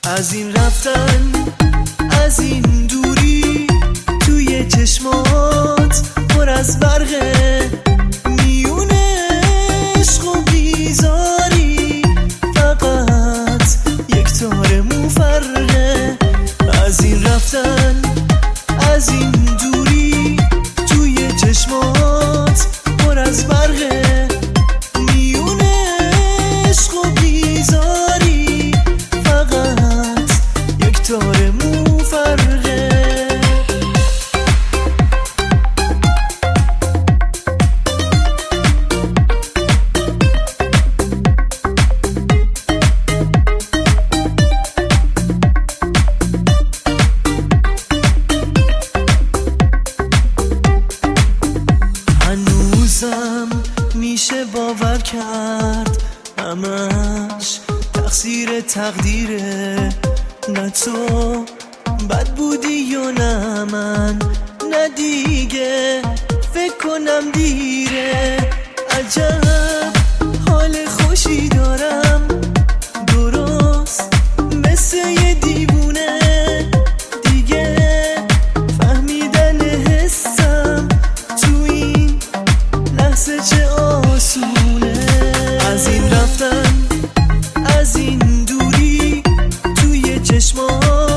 از این رفتن، از این دوری، توی چشمات پر از برقه، میون عشق و بیزاری، فقط یک تار مفرقه. از این رفتن، از این دوری، توی چشمات پر از برقه، میون عشق و بیزاری، فقط یک تار مفرقه. هنوزم میشه باور کرد همش تقصیر تقدیره، نه تو بد بودی یا نه من، نه دیگه فکر کنم دیره. عجب حال خوشی دارم، درست مثل یه دیوونه، دیگه فهمیدن حسم تو این لحظه چه آسونه. از این رفتن، از این دوری، توی چشمات